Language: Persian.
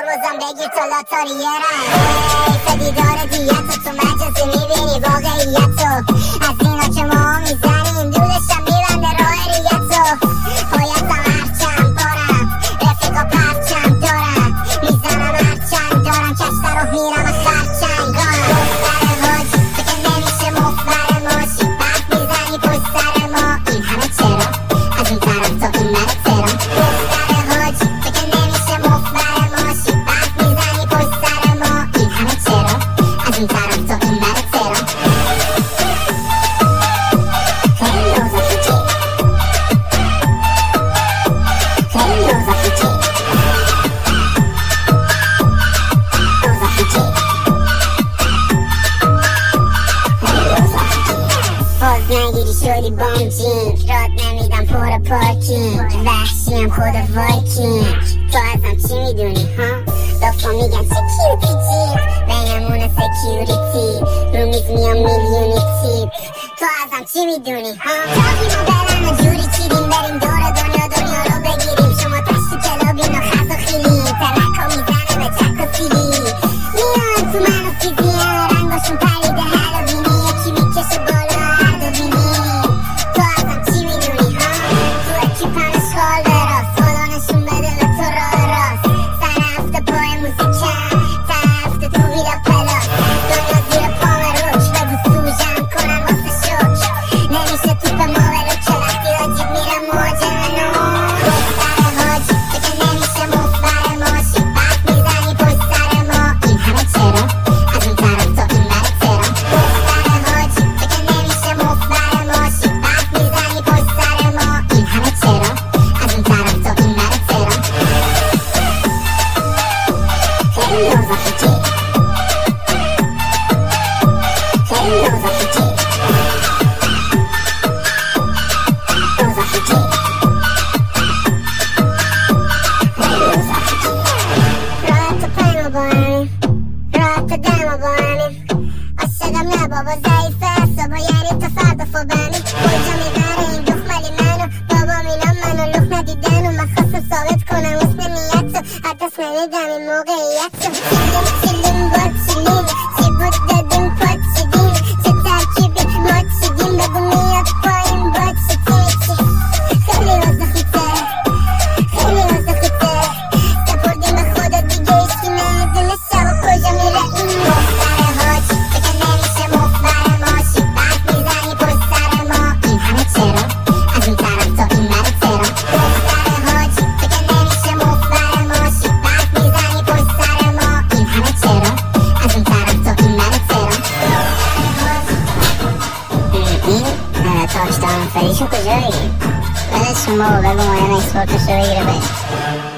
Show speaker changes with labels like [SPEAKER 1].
[SPEAKER 1] بازم بگیر تو لاتاریرم فدیدار دیت تو مجازی میبینی واقعیتو از اینا که ما میزنیم دودشم میبنده راه ریتو پایتم هرچند بارم رفیقا پرچم دارم میزنم هرچند دارم کشتر رو میرم از خرچنگارم دختر حاج تو که نمیشه مفبر ماشی برف میزنی پشت سر ما این همه چرا از این طرف تا این مره ترام دختر حاج تو که نمیشه مفبر ماشی برف میزنی پشت سر ما این همه چرا از این طرف تا این مره ترام خیلی روزا فیجی خیلی روزا فیجی روزا فیجی باز نگیری شدی بامجینگ راد نمیدم پر پارکینگ وحشیم خود وایکینگ تو ازم چی میدونی ها؟ دافا میگن سکیوریتی بینمون سکیوریتی رو میز میام میلیونی تو ازم چی میدونی ها؟ تاقیمو برن و جوری چیدیم بریم دور دنیا رو بگیریم شما تشتی کلابین و خز و خیلی ترکا میزنه به چک و سیلی میان تو من و فیزی رنگاشون پریده هلوینی یکی میکشه بالا هر دو بینی تو ازم چی میدونی ها؟ تو اکیپم اشغال براست خدا نشون بده به تو راه راست سر هفته پای موزیکم سر هفته تو ویلا پلاس دنیا زیر پام روش بگو سوژم کنن واسه شک نمیشه توپ ما ولو که وقتی راجیب میرم مهاجم دختر حاج تو که نمیشه مفبر ماشی برف میزنی پشت سر ما این همه چرا از این طرف تا این مره ترام دختر حاج تو که نمیشه مفبر ماشی برف میزنی پشت سر ما این همه چرا از این طرف تا این مره ترام خیلی روزا فیجی خیلی روزا فیجی روزا فیجی خیلی روزا فیجی راحت و پنو با همین راحت و دمو با همین عاشقم نه بابا ضعیفه اصابا یعنی تا فردا فوبمی کجا میبره این دخ مالی منو بابا میلم منو لخ ندیدن و من خواستم ثابت کنم حسن نیت تو هر دست نمیدم این موقعیت تو چیلیم با چیلیم چی بود دادیم پا چیدیم چه ترکیبی ما چیدیم بگو میاد پایین با چی تیچی خیلی وزا خیته خیلی وزا خیته سپردیم به خدا دیگه ایشکی نمیدونه شب و کجا میره این دختر حاج تو که نمیشه مفبر ماشی برف میزنی پشت سر ما این همه چرا از این طرف تا این مره ترام دختر حاج تو که نمیشه مفبر ماشی برف میزنی پشت سر ما این همه چرا از این طرف تا این مره ترام این تاچ دارم فریشو کجایی؟ ولش کن بابا بگو مایم اکسپورتش رو بگیره بهش